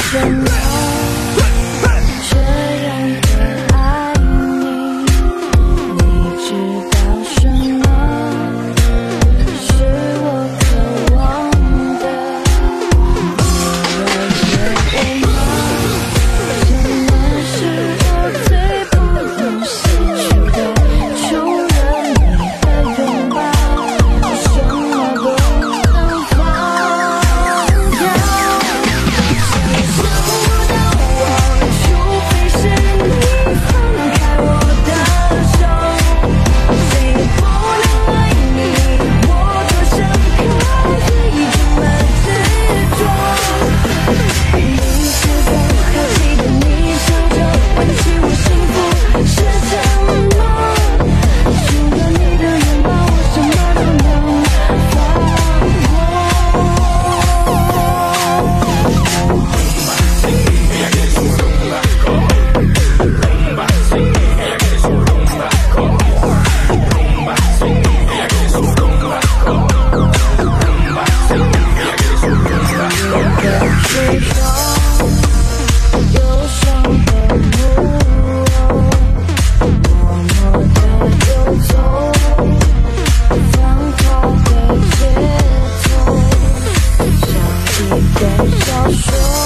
什么这样的爱你？你知道什么是我渴望的？你了解我吗？什么是我最不能失去的？除了你的拥抱，我什么都能放掉。想不到我，除非是你放开我的手，谁也不能爱你，我多深刻，最终的执着。你是否还记得你笑着问起我幸福是什么？除了你的拥抱，我什么都能放最终忧伤的慕容，默默地游走，放开的节奏，像一本小说。